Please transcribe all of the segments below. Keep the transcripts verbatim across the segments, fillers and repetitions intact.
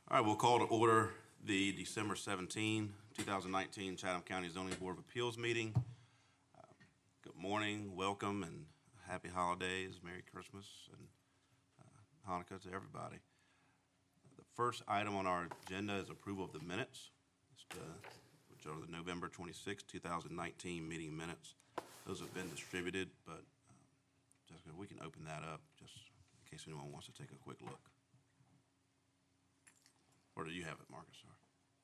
All right, we'll call to order the December seventeenth, two thousand nineteen Chatham County Zoning Board of Appeals meeting. Uh, Good morning, welcome, and happy holidays, Merry Christmas, and uh, Hanukkah to everybody. The first item on our agenda is approval of the minutes, It's, uh, which are the November twenty-sixth, two thousand nineteen meeting minutes. Those have been distributed, but uh, Jessica, we can open that up just in case anyone wants to take a quick look. Or do you have it, Marcus? Sorry.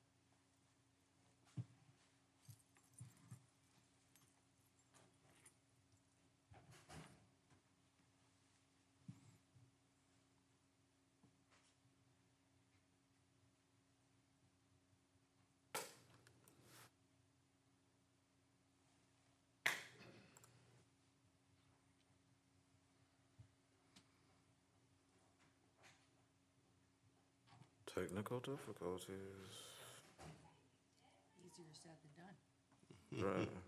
Technical difficulties. Easier said than done. Right.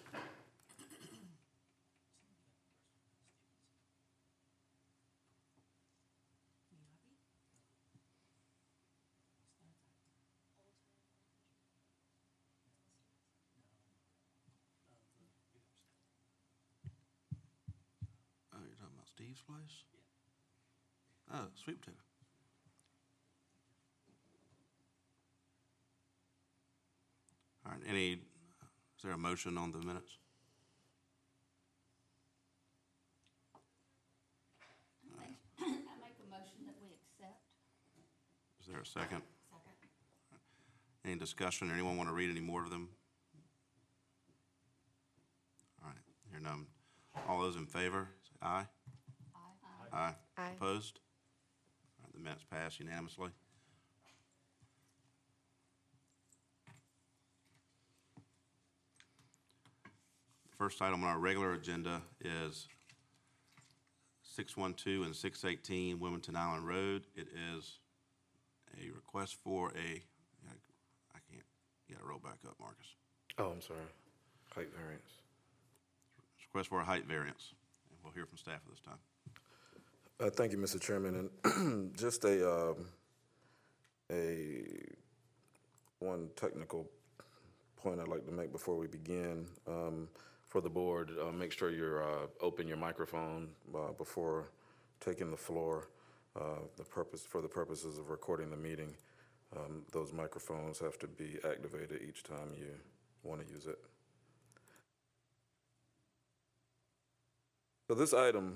Oh, you're talking about Steve's place? Oh, sweet potato. All right, any, is there a motion on the minutes? I make a motion that we accept. Is there a second? Second. Any discussion, or anyone want to read any more of them? All right, hear none. All those in favor, say aye. Aye. Aye. Aye. Opposed? All right, the minutes pass unanimously. First item on our regular agenda is six one two and six eighteen Wilmington Island Road. It is a request for a, I can't, you gotta roll back up, Marcus. Oh, I'm sorry. Height variance. Request for a height variance, and we'll hear from staff at this time. Uh, thank you, Mister Chairman. And just a um, a one technical point I'd like to make before we begin. Um, for the board, uh, make sure you're uh, open your microphone uh, before taking the floor. Uh, the purpose for the purposes of recording the meeting, um, those microphones have to be activated each time you want to use it. So this item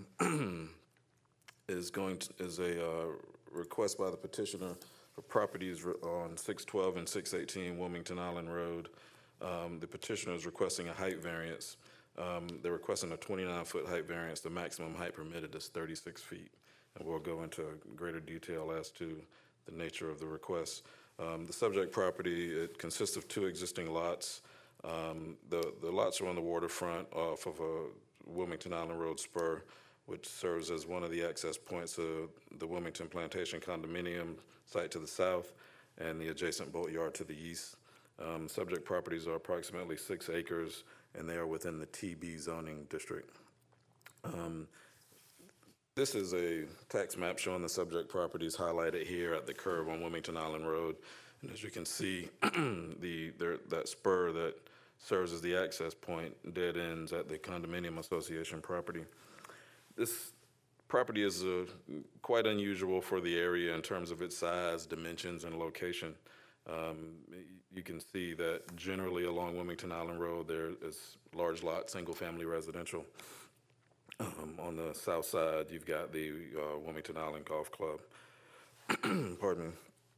is going to, is a uh, request by the petitioner for properties on six twelve and six eighteen Wilmington Island Road. Um, the petitioner is requesting a height variance. Um, they're requesting a twenty-nine foot height variance. The maximum height permitted is thirty-six feet. And we'll go into greater detail as to the nature of the request. Um, the subject property, it consists of two existing lots. Um, the, the lots are on the waterfront off of a Wilmington Island Road spur, which serves as one of the access points of the Wilmington Plantation condominium site to the south and the adjacent boatyard to the east. Um, subject properties are approximately six acres, and they are within the T B zoning district. Um, this is a tax map showing the subject properties highlighted here at the curve on Wilmington Island Road. And as you can see, the there, that spur that serves as the access point dead ends at the condominium association property. This property is uh, quite unusual for the area in terms of its size, dimensions, and location. Um, you can see that generally along Wilmington Island Road there is large lot, single-family residential. Um, on the south side, you've got the uh, Wilmington Island Golf Club. Pardon me.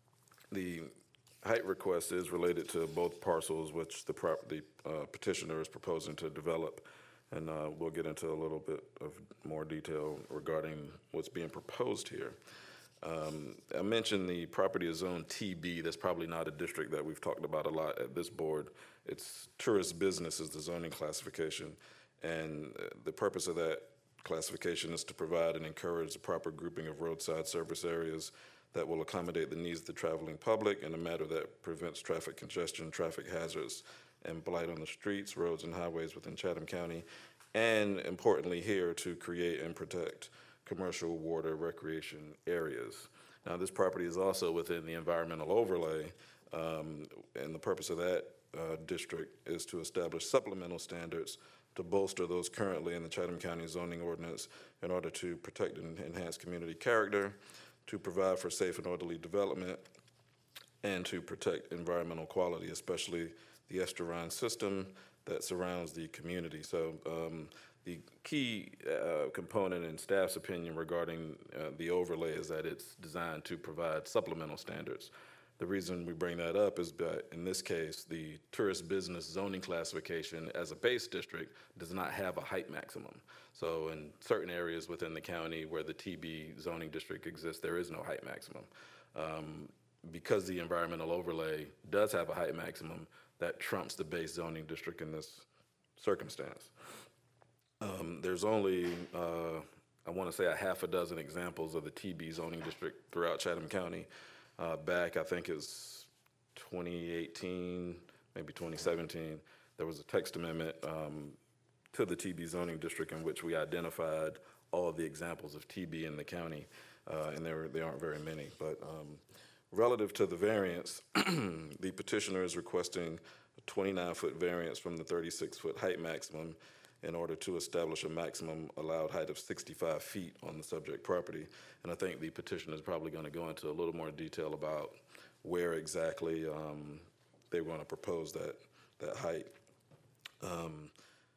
The height request is related to both parcels, which the, prop the uh, petitioner is proposing to develop. And uh, we'll get into a little bit of more detail regarding what's being proposed here. Um, I mentioned the property is zone T B. That's probably not a district that we've talked about a lot at this board. It's tourist business is the zoning classification. And uh, the purpose of that classification is to provide and encourage the proper grouping of roadside service areas that will accommodate the needs of the traveling public in a manner that prevents traffic congestion, traffic hazards, and blight on the streets, roads, and highways within Chatham County, and importantly here, to create and protect commercial water recreation areas. Now, this property is also within the environmental overlay, um, and the purpose of that uh, district is to establish supplemental standards to bolster those currently in the Chatham County zoning ordinance in order to protect and enhance community character, to provide for safe and orderly development, and to protect environmental quality, especially the estuarine system that surrounds the community. So um, the key uh, component in staff's opinion regarding uh, the overlay is that it's designed to provide supplemental standards. The reason we bring that up is that in this case, the tourist business zoning classification as a base district does not have a height maximum. So in certain areas within the county where the T B zoning district exists, there is no height maximum. Um, because the environmental overlay does have a height maximum, that trumps the base zoning district in this circumstance. Um, there's only, uh, I want to say, a half a dozen examples of the T B zoning district throughout Chatham County. Uh, back, I think it was twenty eighteen, maybe twenty seventeen, there was a text amendment um, to the T B zoning district in which we identified all of the examples of T B in the county, uh, and there, there aren't very many. But um, relative to the variance, the petitioner is requesting a twenty-nine foot variance from the thirty-six foot height maximum in order to establish a maximum allowed height of sixty-five feet on the subject property. And I think the petitioner is probably going to go into a little more detail about where exactly um, they want to propose that, that height. Um,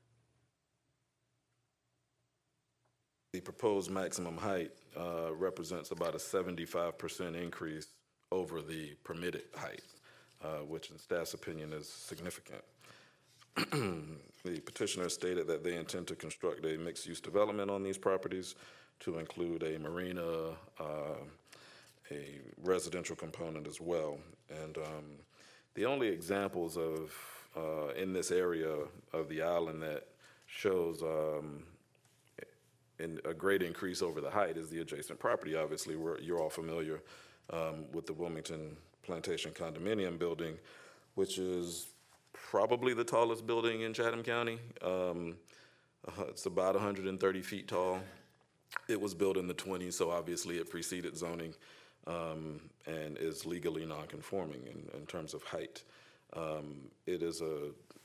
the proposed maximum height uh, represents about a seventy-five percent increase over the permitted height, uh, which in staff's opinion is significant. The petitioner stated that they intend to construct a mixed-use development on these properties to include a marina, uh, a residential component as well. And um, the only examples of, uh, in this area of the island that shows um, in a great increase over the height is the adjacent property. Obviously, we're, you're all familiar um, with the Wilmington Plantation Condominium building, which is probably the tallest building in Chatham County. Um, uh, it's about one hundred thirty feet tall. It was built in the twenties, so obviously it preceded zoning um, and is legally non-conforming in, in terms of height. Um, it is a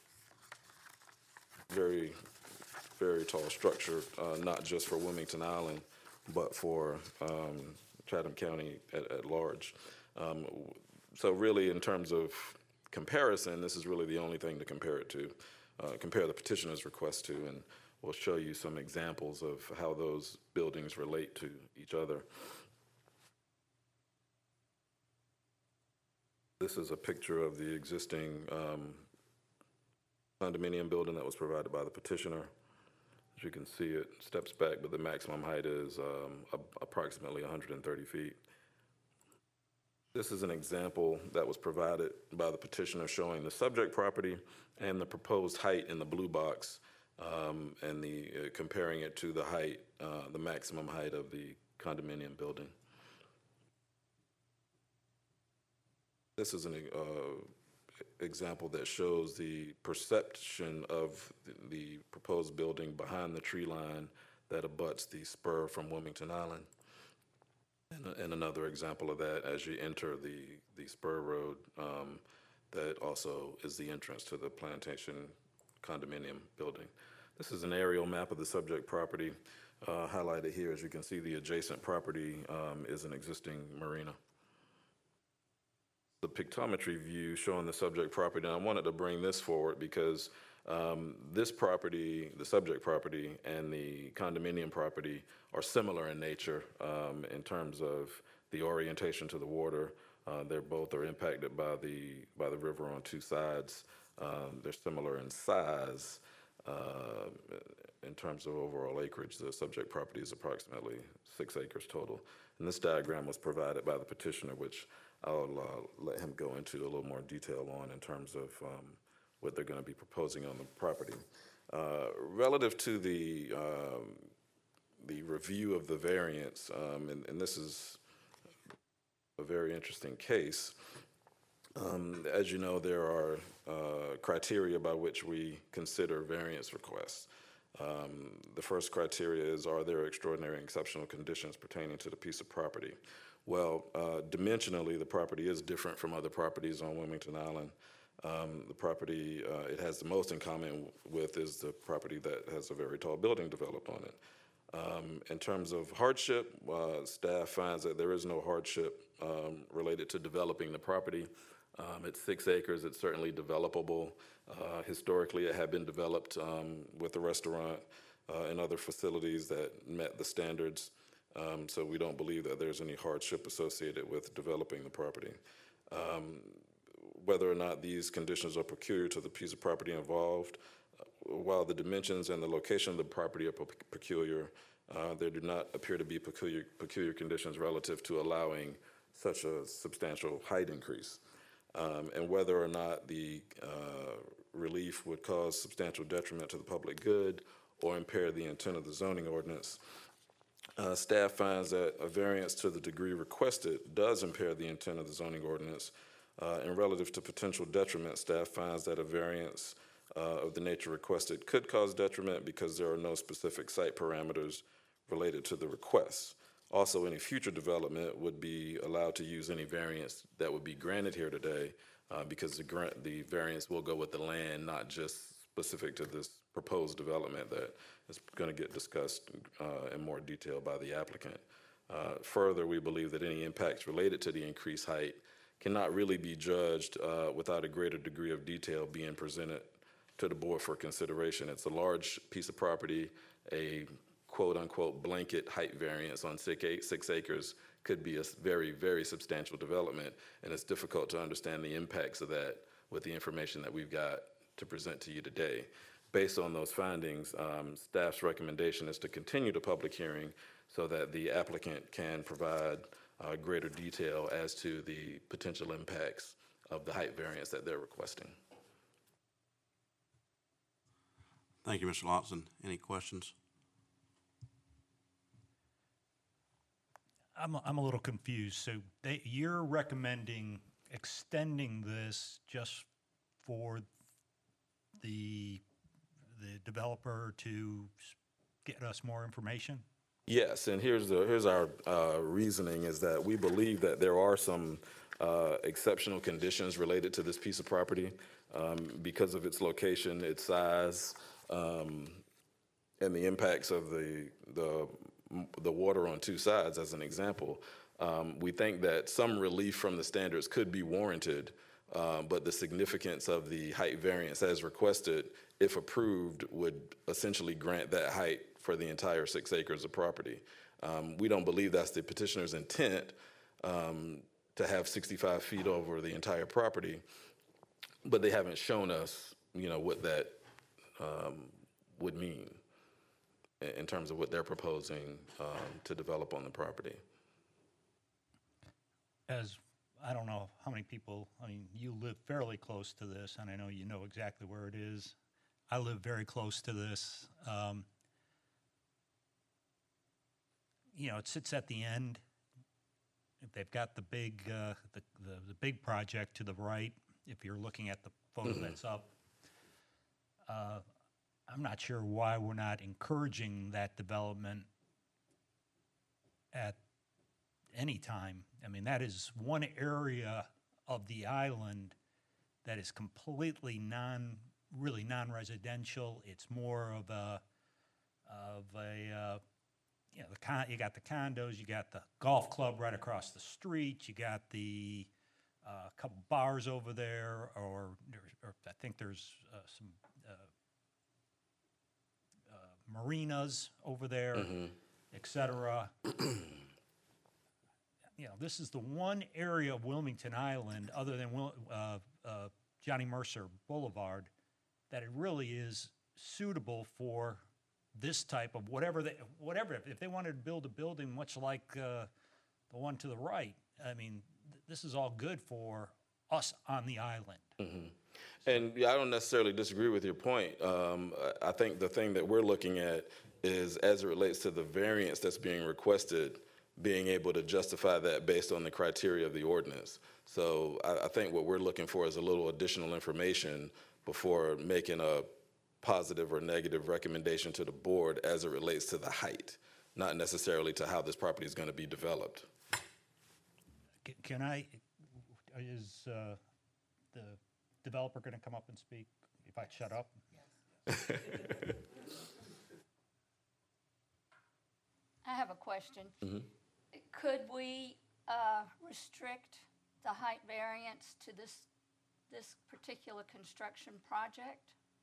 very, very tall structure, uh, not just for Wilmington Island, but for um, Chatham County at, at large. Um, so really, in terms of comparison, this is really the only thing to compare it to, uh, compare the petitioner's request to, and we'll show you some examples of how those buildings relate to each other. This is a picture of the existing um, condominium building that was provided by the petitioner. As you can see, it steps back, but the maximum height is um, approximately one hundred thirty feet. This is an example that was provided by the petitioner showing the subject property and the proposed height in the blue box, um, and the uh, comparing it to the height, uh, the maximum height of the condominium building. This is an uh, example that shows the perception of the proposed building behind the tree line that abuts the spur from Wilmington Island. And, and another example of that as you enter the, the spur road, um, that also is the entrance to the Plantation condominium building. This is an aerial map of the subject property. Uh, highlighted here, as you can see, the adjacent property um, is an existing marina. The pictometry view showing the subject property, and I wanted to bring this forward because um, this property, the subject property, and the condominium property are similar in nature um, in terms of the orientation to the water. Uh, they're both are impacted by the by the river on two sides. Um, they're similar in size. Uh, in terms of overall acreage, the subject property is approximately six acres total. And this diagram was provided by the petitioner, which I'll uh, let him go into a little more detail on in terms of um, what they're going to be proposing on the property. Uh, relative to the um, the review of the variance, um, and, and this is a very interesting case. Um, as you know, there are uh, criteria by which we consider variance requests. Um, the first criteria is, are there extraordinary and exceptional conditions pertaining to the piece of property? Well, uh, dimensionally, the property is different from other properties on Wilmington Island. Um, The property uh, it has the most in common with is the property that has a very tall building developed on it. Um, In terms of hardship, uh, staff finds that there is no hardship um, related to developing the property. Um, It's six acres, it's certainly developable. Uh, Historically, it had been developed um, with a restaurant uh, and other facilities that met the standards. Um, So we don't believe that there's any hardship associated with developing the property. Um, Whether or not these conditions are peculiar to the piece of property involved, uh, while the dimensions and the location of the property are pe- peculiar, uh, there do not appear to be peculiar, peculiar conditions relative to allowing such a substantial height increase. Um, and whether or not the uh, relief would cause substantial detriment to the public good or impair the intent of the zoning ordinance, uh, staff finds that a variance to the degree requested does impair the intent of the zoning ordinance. Uh, and relative to potential detriment, staff finds that a variance uh, of the nature requested could cause detriment because there are no specific site parameters related to the request. Also, any future development would be allowed to use any variance that would be granted here today uh, because the grant, the variance will go with the land, not just specific to this proposed development that is going to get discussed uh, in more detail by the applicant. Uh, Further, we believe that any impacts related to the increased height cannot really be judged uh, without a greater degree of detail being presented to the board for consideration. It's a large piece of property. A quote-unquote blanket height variance on six, eight, six acres could be a very, very substantial development, and it's difficult to understand the impacts of that with the information that we've got to present to you today. Based on those findings, um, staff's recommendation is to continue the public hearing so that the applicant can provide uh, greater detail as to the potential impacts of the height variance that they're requesting. Thank you, Mister Lawson. Any questions? I'm, I'm a little confused. So they, you're recommending extending this just for the, the developer to s- get us more information? Yes, and here's the, here's our uh, reasoning is that we believe that there are some uh, exceptional conditions related to this piece of property um, because of its location, its size, um, and the impacts of the, the, the water on two sides, as an example. Um, we think that some relief from the standards could be warranted, uh, but the significance of the height variance as requested, if approved, would essentially grant that height for the entire six acres of property. Um, we don't believe that's the petitioner's intent um, to have sixty-five feet over the entire property, but they haven't shown us, you know, what that um, would mean in, in terms of what they're proposing um, to develop on the property. As, I don't know how many people, I mean, you live fairly close to this, and I know you know exactly where it is. I live very close to this. Um, you know, it sits at the end. They've got the big, uh, the, the, the big project to the right, if you're looking at the photo Mhm. that's up. Uh, I'm not sure why we're not encouraging that development at any time. I mean, that is one area of the island that is completely non, really non-residential. It's more of a, of a, uh, you know, the con, you got the condos, you got the golf club right across the street, you got the, uh, couple bars over there, or, or I think there's, uh, some, uh, uh, marinas over there, Mhm. et cetera. You know, this is the one area of Wilmington Island, other than Wil- uh, uh, Johnny Mercer Boulevard, that it really is suitable for this type of whatever they, whatever, if- if they wanted to build a building much like uh, the one to the right, I mean, th- this is all good for us on the island. And yeah, I don't necessarily disagree with your point. Um, I I think the thing that we're looking at is, as it relates to the variance that's being requested, being able to justify that based on the criteria of the ordinance. So I, I think what we're looking for is a little additional information before making a positive or negative recommendation to the board as it relates to the height, not necessarily to how this property is going to be developed. Can I, is uh, the developer going to come up and speak if I shut up? I have a question. Could we uh, restrict the height variance to this, this particular construction project?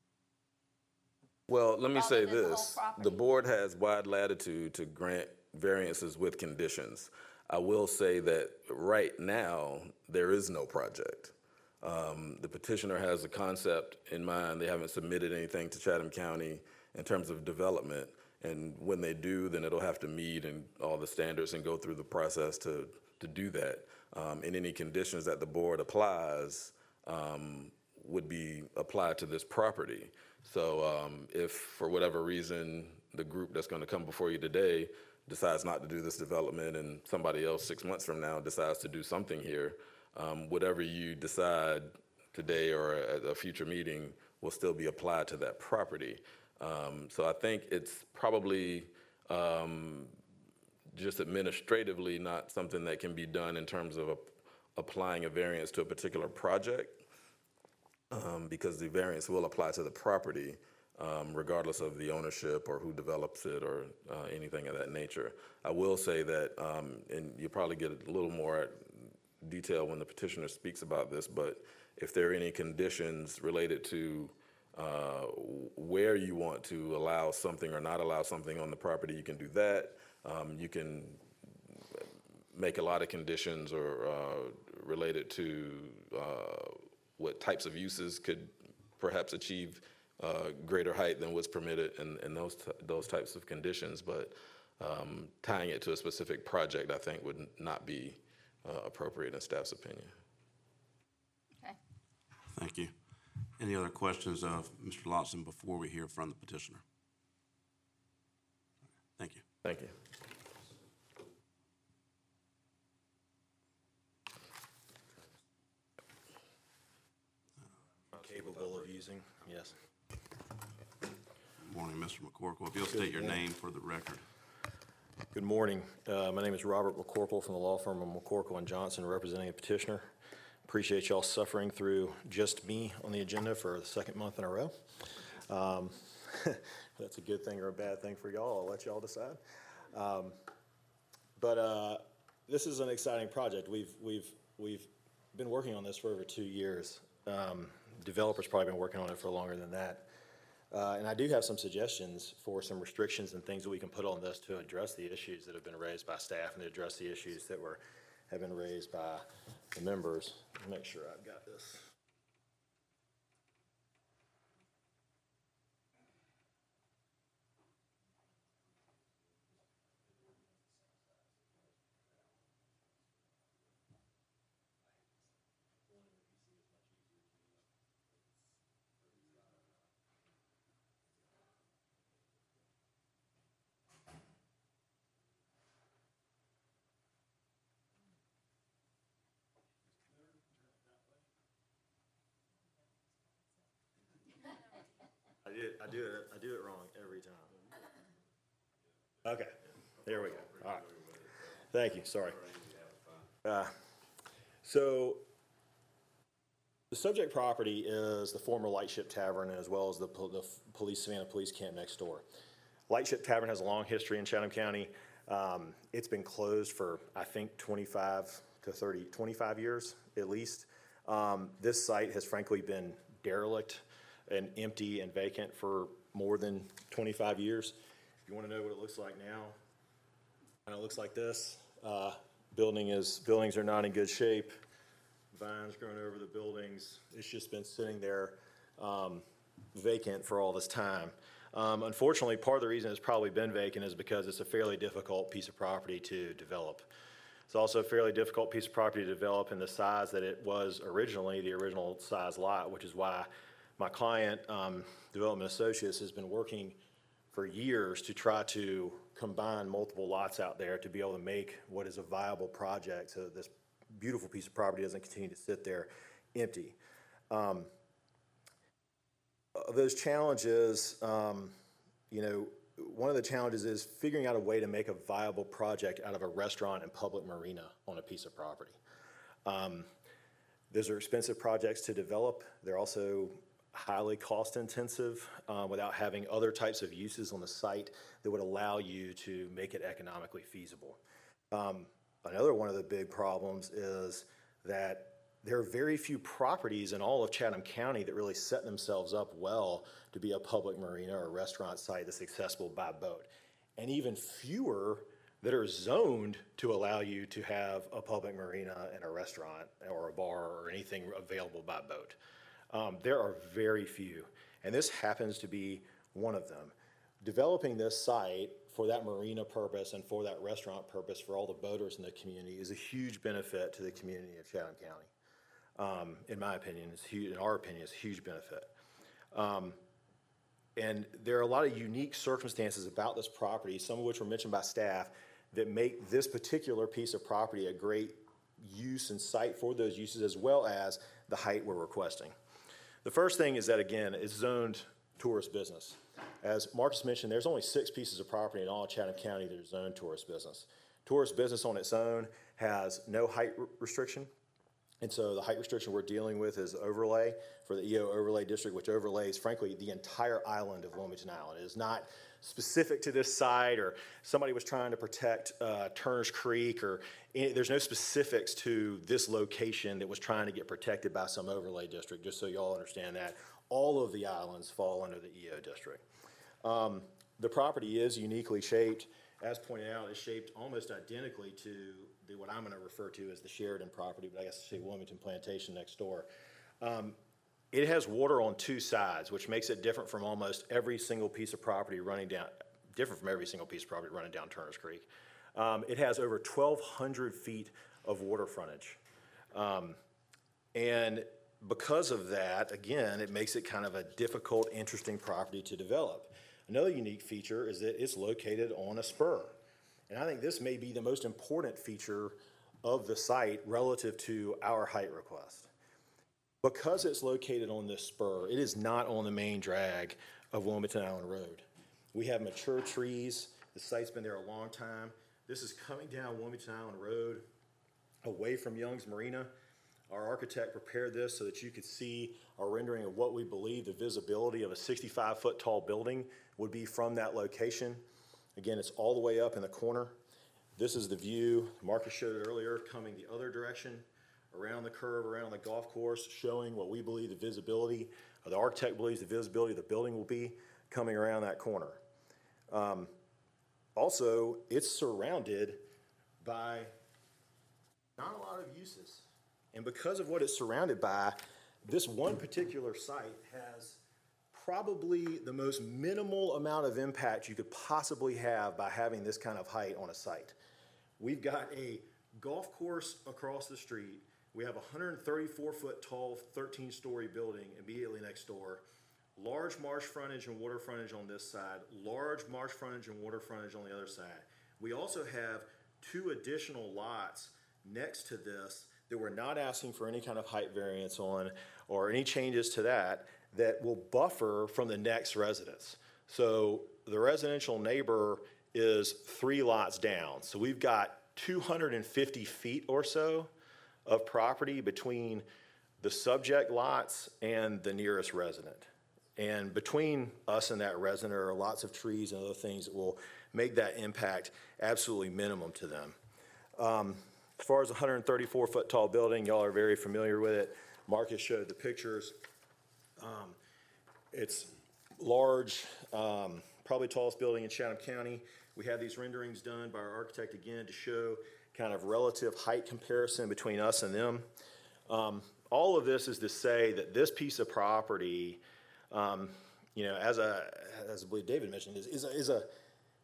Well, let me Rather say than the whole this, the property? board has wide latitude to grant variances with conditions. I will say that right now, there is no project. Um, the petitioner has a concept in mind. They haven't submitted anything to Chatham County in terms of development. And when they do, then it'll have to meet and all the standards and go through the process to, to do that. Um, and any conditions that the board applies um, would be applied to this property. So um, if for whatever reason, the group that's gonna come before you today decides not to do this development and somebody else six months from now decides to do something here, um, whatever you decide today or at a future meeting will still be applied to that property. Um, so I think it's probably um, just administratively not something that can be done in terms of a, applying a variance to a particular project, um, because the variance will apply to the property um, regardless of the ownership or who develops it or uh, anything of that nature. I will say that, um, and you'll probably get a little more detail when the petitioner speaks about this, but if there are any conditions related to uh, where you want to allow something or not allow something on the property, you can do that. Um, you can make a lot of conditions or uh, related to uh, what types of uses could perhaps achieve uh, greater height than what's permitted and, and those, t those types of conditions. But um, tying it to a specific project, I think, would not be uh, appropriate in staff's opinion. Okay. Thank you. Any other questions of Mister Lotson before we hear from the petitioner? Thank you. Thank you. Capable of using, yes. Good morning, Mister McCorkle. If you'll state your name for the record. Good morning. Uh, my name is Robert McCorkle from the law firm of McCorkle and Johnson, representing a petitioner. Appreciate y'all suffering through just me on the agenda for the second month in a row. Um, that's a good thing or a bad thing for y'all. I'll let y'all decide. Um, but uh, this is an exciting project. We've we've we've been working on this for over two years. Um, developers probably been working on it for longer than that. Uh, and I do have some suggestions for some restrictions and things that we can put on this to address the issues that have been raised by staff and to address the issues that were have been raised by the members. Make sure I've got this. I do, I do it, I do it wrong every time. Okay, there we go. All right. Thank you, sorry. Uh, So, the subject property is the former Lightship Tavern as well as the, pol- the police, Savannah Police Camp next door. Lightship Tavern has a long history in Chatham County. Um, it's been closed for, I think, twenty-five to thirty, twenty-five years at least. Um, this site has frankly been derelict and empty and vacant for more than twenty-five years. If you want to know what it looks like now, and it looks like this. Uh, building is, buildings are not in good shape. Vines growing over the buildings. It's just been sitting there um, vacant for all this time. Um, unfortunately, part of the reason it's probably been vacant is because it's a fairly difficult piece of property to develop. It's also a fairly difficult piece of property to develop in the size that it was originally, the original size lot, which is why my client, um, Development Associates, has been working for years to try to combine multiple lots out there to be able to make what is a viable project so that this beautiful piece of property doesn't continue to sit there empty. Um, those challenges, um, you know, one of the challenges is figuring out a way to make a viable project out of a restaurant and public marina on a piece of property. Um, those are expensive projects to develop. They're also highly cost-intensive uh, without having other types of uses on the site that would allow you to make it economically feasible. Um, another one of the big problems is that there are very few properties in all of Chatham County that really set themselves up well to be a public marina or restaurant site that's accessible by boat, and even fewer that are zoned to allow you to have a public marina and a restaurant or a bar or anything available by boat. Um, there are very few, and this happens to be one of them. Developing this site for that marina purpose and for that restaurant purpose for all the boaters in the community is a huge benefit to the community of Chatham County. Um, in my opinion, it's huge, in our opinion, it's a huge benefit. Um, and there are a lot of unique circumstances about this property, some of which were mentioned by staff, that make this particular piece of property a great use and site for those uses, as well as the height we're requesting. The first thing is that, again, it's zoned tourist business. As Marcus mentioned, there's only six pieces of property in all of Chatham County that are zoned tourist business. Tourist business on its own has no height restriction. And so the height restriction we're dealing with is overlay for the E O overlay district, which overlays, frankly, the entire island of Wilmington Island. It is not specific to this site, or somebody was trying to protect uh, Turner's Creek, or any, there's no specifics to this location that was trying to get protected by some overlay district, just so you all understand that. All of the islands fall under the E O district. Um, the property is uniquely shaped. As pointed out, it's shaped almost identically to the, what I'm going to refer to as the Sheridan property, but I guess I say Wilmington Plantation next door. Um, it has water on two sides, which makes it different from almost every single piece of property running down, different from every single piece of property running down Turner's Creek. Um, it has over twelve hundred feet of water frontage. Um, and because of that, again, it makes it kind of a difficult, interesting property to develop. Another unique feature is that it's located on a spur. And I think this may be the most important feature of the site relative to our height request. Because it's located on this spur, it is not on the main drag of Wilmington Island Road. We have mature trees. The site's been there a long time. This is coming down Wilmington Island Road away from Young's Marina. Our architect prepared this so that you could see a rendering of what we believe the visibility of a sixty-five foot tall building would be from that location. Again, it's all the way up in the corner. This is the view Marcus showed it earlier, coming the other direction, around the curve, around the golf course, showing what we believe the visibility, or the architect believes the visibility of the building will be coming around that corner. Um, also, it's surrounded by not a lot of uses. And because of what it's surrounded by, this one particular site has probably the most minimal amount of impact you could possibly have by having this kind of height on a site. We've got a golf course across the street. We have a one hundred thirty-four foot tall, thirteen story building immediately next door. Large marsh frontage and water frontage on this side, large marsh frontage and water frontage on the other side. We also have two additional lots next to this that we're not asking for any kind of height variance on or any changes to that, that will buffer from the next residence. So the residential neighbor is three lots down. So we've got two hundred fifty feet or so of property between the subject lots and the nearest resident. And between us and that resident are lots of trees and other things that will make that impact absolutely minimum to them. Um, As far as the one hundred thirty-four foot tall building, y'all are very familiar with it. Marcus showed the pictures. Um, it's large, um, probably tallest building in Chatham County. We had these renderings done by our architect again to show kind of relative height comparison between us and them. Um, all of this is to say that this piece of property, um, you know, as a, as I believe David mentioned, is, is a, is a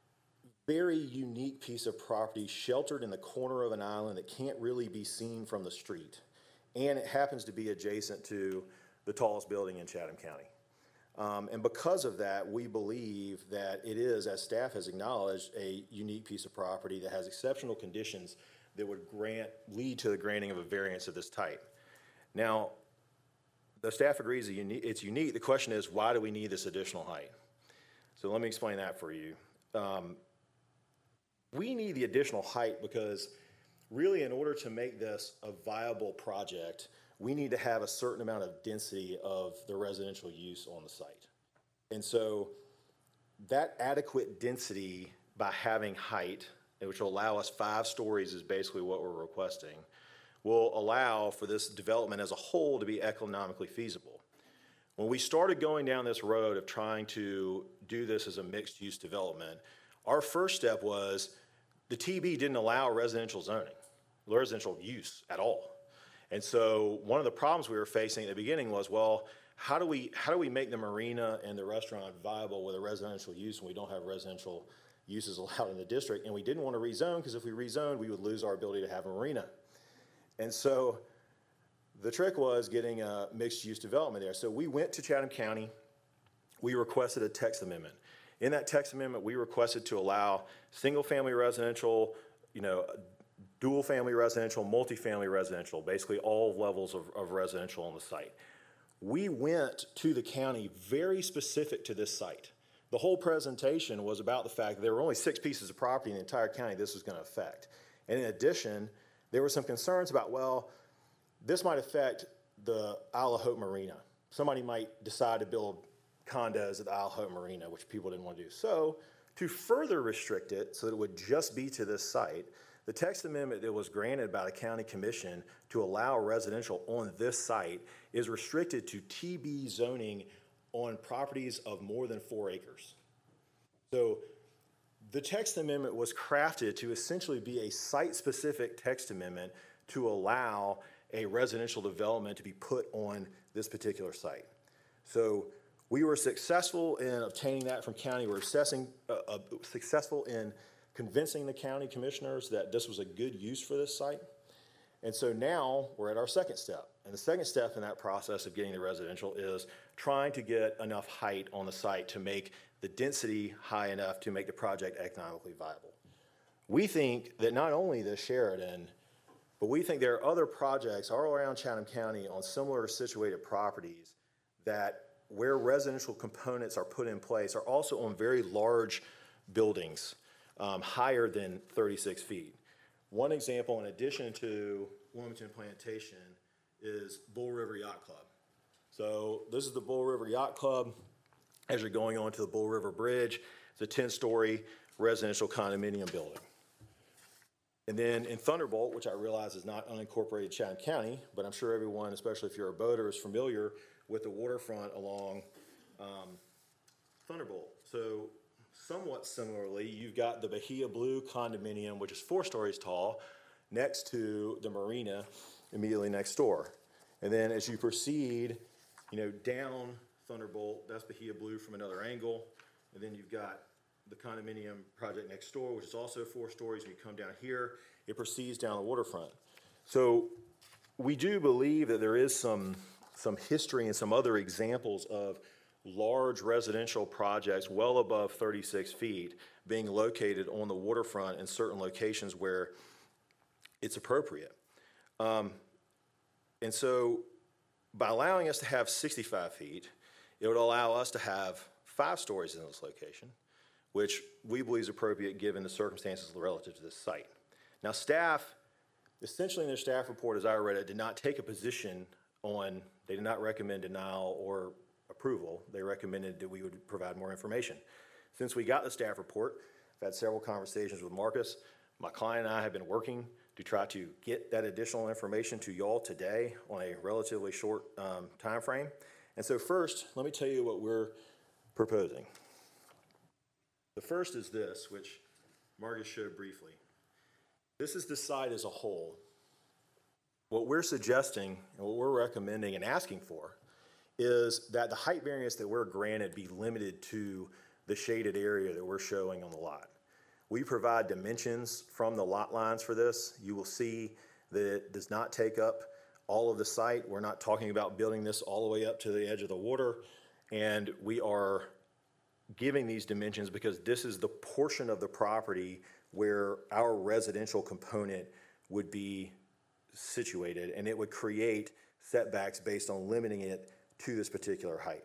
very unique piece of property sheltered in the corner of an island that can't really be seen from the street. And it happens to be adjacent to the tallest building in Chatham County. Um, and because of that, we believe that it is, as staff has acknowledged, a unique piece of property that has exceptional conditions that would grant, lead to the granting of a variance of this type. Now, the staff agrees it's unique. The question is, why do we need this additional height? So let me explain that for you. Um, We need the additional height because really, in order to make this a viable project, we need to have a certain amount of density of the residential use on the site. And so that adequate density by having height, which will allow us five stories is basically what we're requesting, will allow for this development as a whole to be economically feasible. When we started going down this road of trying to do this as a mixed-use development, our first step was the T B didn't allow residential zoning, residential use at all. And so one of the problems we were facing at the beginning was, well, how do we how do we make the marina and the restaurant viable with a residential use when we don't have residential uses allowed in the district? And we didn't want to rezone, because if we rezoned, we would lose our ability to have a marina. And so the trick was getting a mixed-use development there. So we went to Chatham County. We requested a text amendment. In that text amendment, we requested to allow single-family residential, you know, dual-family residential, multifamily residential, basically all levels of, of residential on the site. We went to the county very specific to this site. The whole presentation was about the fact that there were only six pieces of property in the entire county this was going to affect. And in addition, there were some concerns about, well, this might affect the Isle of Hope Marina. Somebody might decide to build condos at the Isle of Hope Marina, which people didn't want to do. So to further restrict it so that it would just be to this site, the text amendment that was granted by the county commission to allow residential on this site is restricted to T B zoning on properties of more than four acres. So the text amendment was crafted to essentially be a site-specific text amendment to allow a residential development to be put on this particular site. So we were successful in obtaining that from county. We were assessing, uh, uh, successful in convincing the county commissioners that this was a good use for this site. And so now we're at our second step. And the second step in that process of getting the residential is trying to get enough height on the site to make the density high enough to make the project economically viable. We think that not only the Sheridan, but we think there are other projects all around Chatham County on similar situated properties that where residential components are put in place are also on very large buildings, um, higher than thirty-six feet. One example, in addition to Wilmington Plantation, is Bull River Yacht Club. So this is the Bull River Yacht Club. As you're going on to the Bull River Bridge, it's a ten-story residential condominium building. And then in Thunderbolt, which I realize is not unincorporated Chatham County, but I'm sure everyone, especially if you're a boater, is familiar with the waterfront along um, Thunderbolt. So somewhat similarly, you've got the Bahia Blue condominium, which is four stories tall, next to the marina immediately next door. And then as you proceed, you know, down Thunderbolt, that's Bahia Blue from another angle. And then you've got the condominium project next door, which is also four stories. When you come down here, it proceeds down the waterfront. So we do believe that there is some, some history and some other examples of large residential projects well above thirty-six feet being located on the waterfront in certain locations where it's appropriate. Um, and so by allowing us to have sixty-five feet, it would allow us to have five stories in this location, which we believe is appropriate given the circumstances relative to this site. Now, staff, essentially in their staff report, as I read it, did not take a position on, they did not recommend denial or approval. They recommended that we would provide more information. Since we got the staff report, I've had several conversations with Marcus. My client and I have been working to try to get that additional information to y'all today on a relatively short um, time frame. And so first, let me tell you what we're proposing. The first is this, which Marcus showed briefly. This is the site as a whole. What we're suggesting and what we're recommending and asking for is that the height variance that we're granted be limited to the shaded area that we're showing on the lot. We provide dimensions from the lot lines for this. You will see that it does not take up all of the site. We're not talking about building this all the way up to the edge of the water. And we are giving these dimensions because this is the portion of the property where our residential component would be situated, and it would create setbacks based on limiting it to this particular height.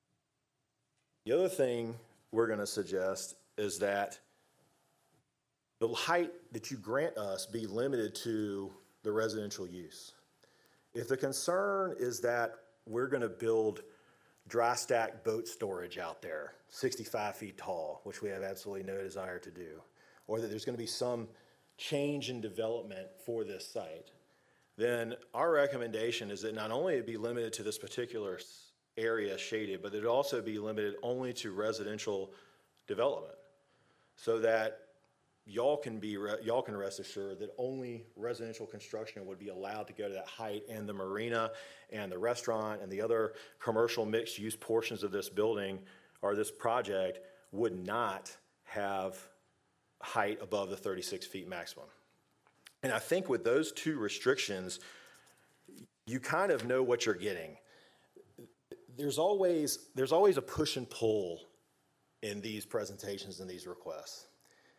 The other thing we're going to suggest is that the height that you grant us be limited to the residential use. If the concern is that we're gonna build dry stack boat storage out there, sixty-five feet tall, which we have absolutely no desire to do, or that there's gonna be some change in development for this site, then our recommendation is that not only it be limited to this particular s- area shaded, but it also be limited only to residential development, so that y'all can be, re- y'all can rest assured that only residential construction would be allowed to go to that height, and the marina and the restaurant and the other commercial mixed-use portions of this building or this project would not have height above the thirty-six feet maximum. And I think with those two restrictions, you kind of know what you're getting. There's always, there's always a push and pull in these presentations and these requests.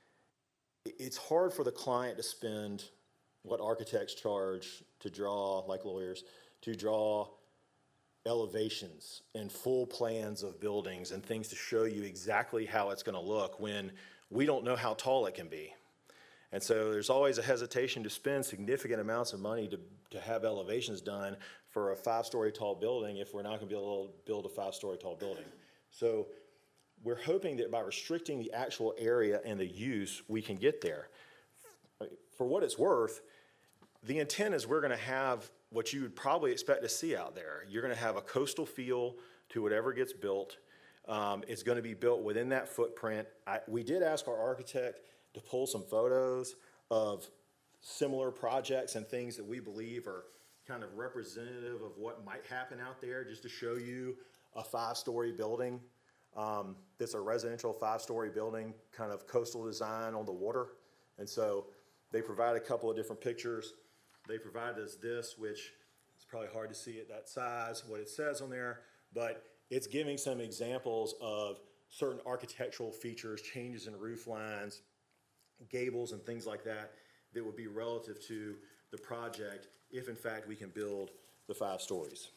It's hard for the client to spend what architects charge to draw, like lawyers, to draw elevations and full plans of buildings and things to show you exactly how it's gonna look when we don't know how tall it can be. And so there's always a hesitation to spend significant amounts of money to, to have elevations done for a five-story tall building if we're not gonna be able to build a five-story tall building. So we're hoping that by restricting the actual area and the use, we can get there. For what it's worth, the intent is we're gonna have what you would probably expect to see out there. You're gonna have a coastal feel to whatever gets built. Um, it's gonna be built within that footprint. I, we did ask our architect to pull some photos of similar projects and things that we believe are kind of representative of what might happen out there, just to show you a five-story building. Um, that's a residential five-story building, kind of coastal design on the water. And so they provide a couple of different pictures. They provided us this, which it's probably hard to see at that size, what it says on there, but it's giving some examples of certain architectural features, changes in roof lines, gables and things like that, that would be relative to the project if in fact we can build the five stories.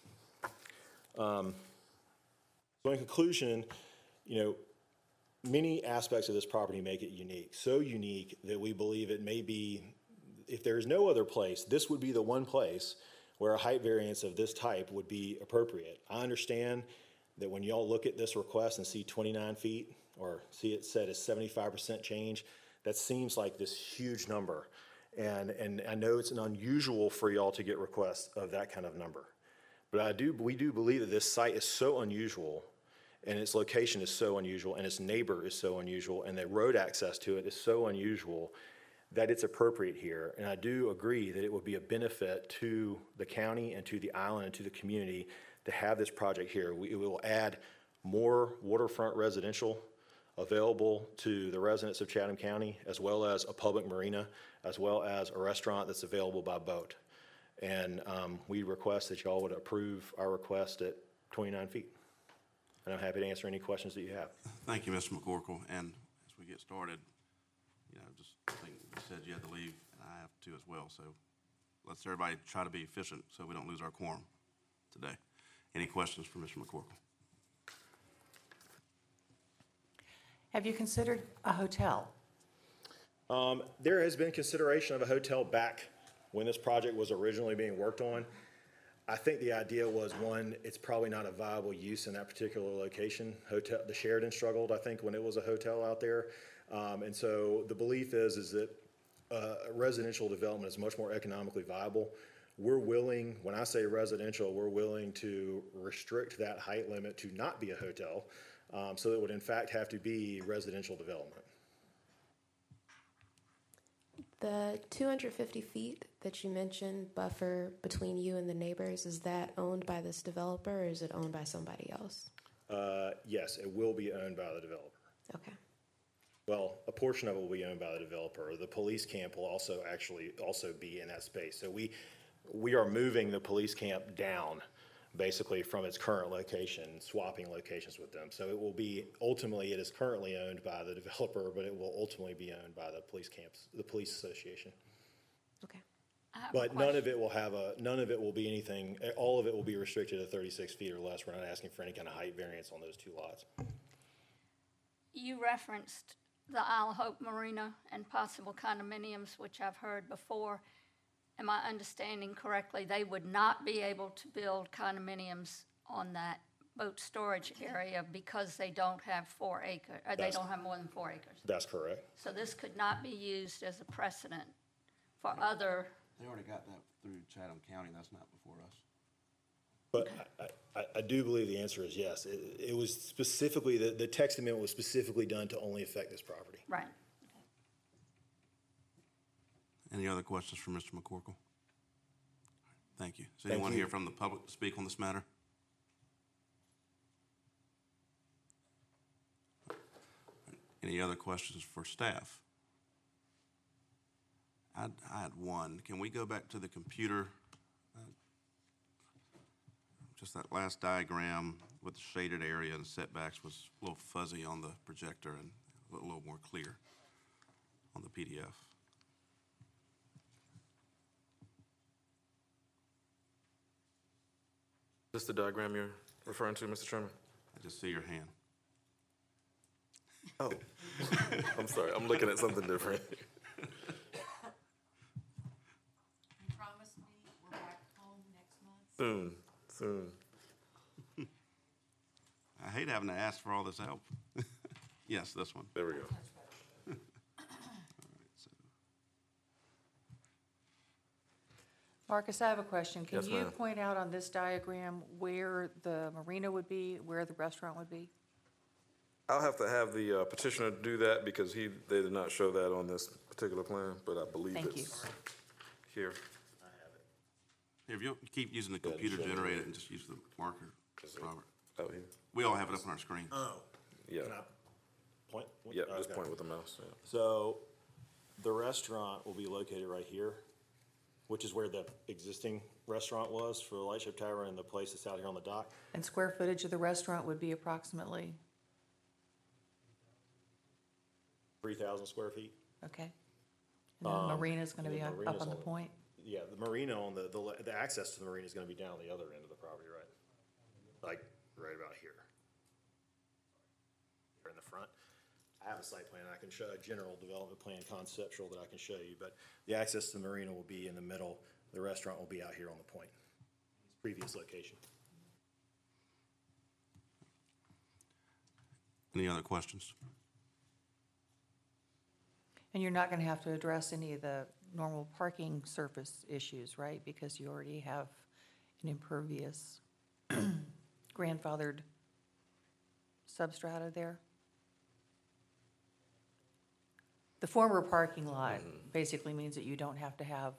Um, so in conclusion, you know, many aspects of this property make it unique, so unique that we believe it may be, if there is no other place, this would be the one place where a height variance of this type would be appropriate. I understand that when y'all look at this request and see twenty-nine feet, or see it said as seventy-five percent change, that seems like this huge number. And, and I know it's an unusual for y'all to get requests of that kind of number. But I do, we do believe that this site is so unusual, and its location is so unusual, and its neighbor is so unusual, and the road access to it is so unusual that it's appropriate here. And I do agree that it would be a benefit to the county and to the island and to the community to have this project here. We, it will add more waterfront residential available to the residents of Chatham County, as well as a public marina, as well as a restaurant that's available by boat. And um, we request that y'all would approve our request at twenty-nine feet. And I'm happy to answer any questions that you have. Thank you, Mister McCorkle. And as we get started, you know, just I think you said you had to leave, and I have to as well. So let's everybody try to be efficient so we don't lose our quorum today. Any questions for Mister McCorkle? Have you considered a hotel? Um, there has been consideration of a hotel back when this project was originally being worked on. I think the idea was, one, it's probably not a viable use in that particular location. Hotel, the Sheraton struggled, I think, when it was a hotel out there. Um, and so the belief is, is that uh, residential development is much more economically viable. We're willing, when I say residential, we're willing to restrict that height limit to not be a hotel. Um, so it would in fact have to be residential development. The two hundred fifty feet that you mentioned, buffer between you and the neighbors, is that owned by this developer or is it owned by somebody else? Uh, yes, it will be owned by the developer. Okay. Well, a portion of it will be owned by the developer. The police camp will also actually also be in that space. So we, we are moving the police camp down basically from its current location, swapping locations with them. So it will be, ultimately, it is currently owned by the developer, but it will ultimately be owned by the police camps, the police association. Okay. I have a But none of question. it will have a, none of it will be anything, all of it will be restricted to thirty-six feet or less. We're not asking for any kind of height variance on those two lots. You referenced the Isle of Hope Marina and possible condominiums, which I've heard before. Am I understanding correctly, they would not be able to build condominiums on that boat storage area because they don't have four acre, or they That's- don't have more than four acres? That's correct. So this could not be used as a precedent for other, They already got that through Chatham County, that's not before us. But I, I, I do believe the answer is yes. It, it was specifically, the, the text amendment was specifically done to only affect this property. right? Any other questions for Mister McCorkle? Thank you. Is Thank anyone you. here from the public to speak on this matter? Any other questions for staff? I, I had one. Can we go back to the computer? Uh, Just that last diagram with the shaded area and setbacks was a little fuzzy on the projector and a little, little more clear on the P D F. Is this the diagram you're referring to, Mister Chairman? I just see your hand. Oh, I'm sorry, I'm looking at something different. You promised me we're back home next month? Soon, soon. I hate having to ask for all this help. Yes, this one. There we go. Marcus, I have a question. Can Yes, you ma'am. point out on this diagram where the marina would be, where the restaurant would be? I'll have to have the uh, petitioner do that because he, they did not show that on this particular plan, but I believe Thank you. it's here. Here, if you keep using the computer generated and just use the marker, Robert. Out here. We all have it up on our screen. Oh. Yeah, Can I point? yeah, just Okay. point with the mouse, yeah. So the restaurant will be located right here, which is where the existing restaurant was for the Lightship Tavern and the place that's out here on the dock. And square footage of the restaurant would be approximately, three thousand square feet. okay? And then the marina's gonna the be on- marina's up on the on- point? Yeah, the marina on the, the, the access to the marina is gonna be down the other end of the property, right? Like, right about here. Here in the front. I have a site plan, I can show, a general development plan, conceptual that I can show you, but the access to the marina will be in the middle. The restaurant will be out here on the point, previous location. Any other questions? And you're not gonna have to address any of the normal parking surface issues, right? Because you already have an impervious grandfathered substrata there? The former parking lot basically means that you don't have to have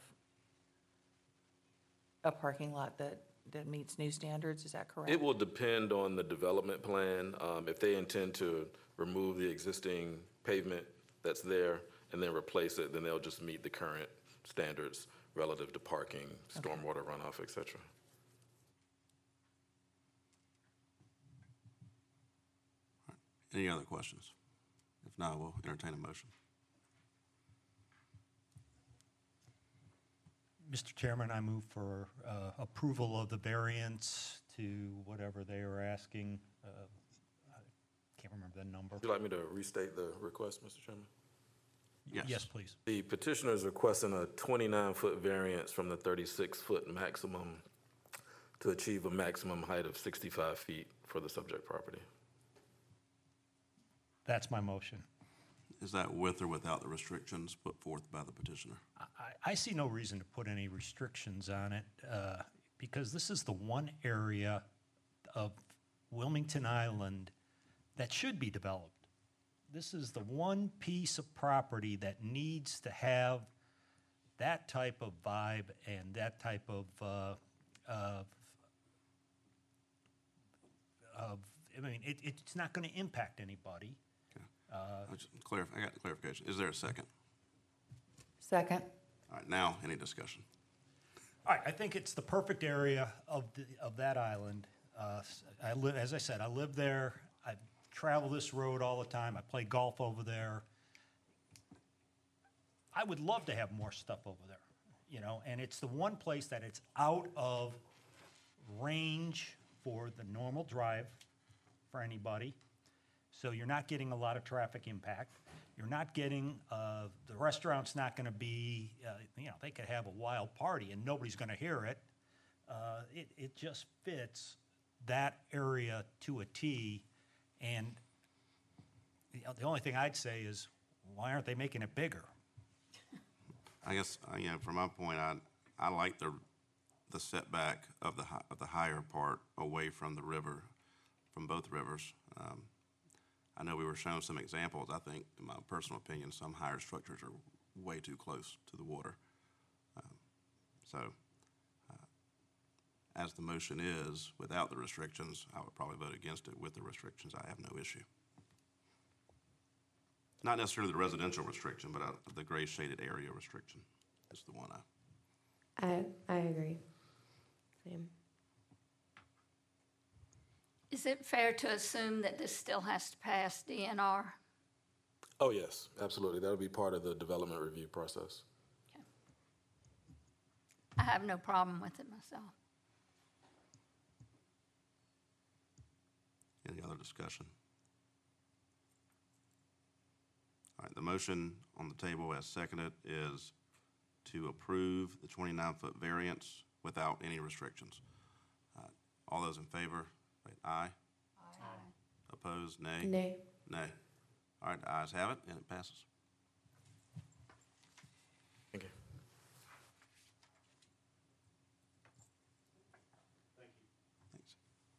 a parking lot that, that meets new standards, is that correct? It will depend on the development plan. Um, if they intend to remove the existing pavement that's there and then replace it, then they'll just meet the current standards relative to parking, stormwater runoff, et cetera. Any other questions? If not, we'll entertain a motion. Mister Chairman, I move for uh, approval of the variance to whatever they are asking. uh, I can't remember the number. Would you like me to restate the request, Mister Chairman? Yes. Yes, please. The petitioner is requesting a twenty-nine foot variance from the thirty-six foot maximum to achieve a maximum height of sixty-five feet for the subject property. That's my motion. Is that with or without the restrictions put forth by the petitioner? I, I see no reason to put any restrictions on it, uh, because this is the one area of Wilmington Island that should be developed. This is the one piece of property that needs to have that type of vibe and that type of, uh, of, of, I mean, it, it's not gonna impact anybody. I just clarif- I got the clarification. Is there a second? Second? All right, now, any discussion? All right, I think it's the perfect area of the, of that island. Uh, s- I live, as I said, I live there. I travel this road all the time. I play golf over there. I would love to have more stuff over there, you know, and it's the one place that it's out of range for the normal drive for anybody. So you're not getting a lot of traffic impact. You're not getting, uh, the restaurant's not gonna be, uh, you know, they could have a wild party and nobody's gonna hear it. Uh, it, it just fits that area to a T, and the, the only thing I'd say is, why aren't they making it bigger? I guess, uh, you know, from my point, I, I like the, the setback of the, hi- of the higher part away from the river, from both rivers. Um, I know we were showing some examples. I think, in my personal opinion, some higher structures are way too close to the water. Um, So, uh, as the motion is, without the restrictions, I would probably vote against it. With the restrictions, I have no issue. Not necessarily the residential restriction, but uh, the gray shaded area restriction is the one I, I, I agree. Same. Is it fair to assume that this still has to pass D N R? Oh, yes, absolutely. That'll be part of the development review process. Okay. I have no problem with it myself. any other discussion? All right, the motion on the table as seconded is to approve the twenty-nine foot variance without any restrictions. Uh, All those in favor, say aye. Aye. Opposed, nay? Nay. Nay. All right, the ayes have it, and it passes. Thank you. Thanks.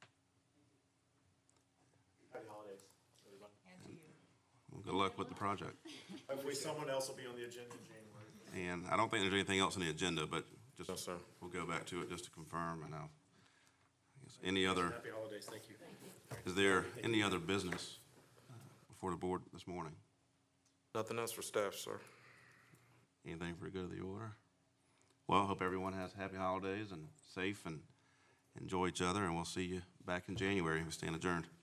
Happy holidays, everybody. Well, good luck with the project. Hopefully someone else will be on the agenda in January. And I don't think there's anything else on the agenda, but just, No, sir. we'll go back to it just to confirm, and I'll, I guess, any other, Happy holidays, thank you. is there any other business uh, before the board this morning? Nothing else for staff, sir. Anything for the good of the order? Well, I hope everyone has happy holidays and safe and enjoy each other, and we'll see you back in January. We stand adjourned.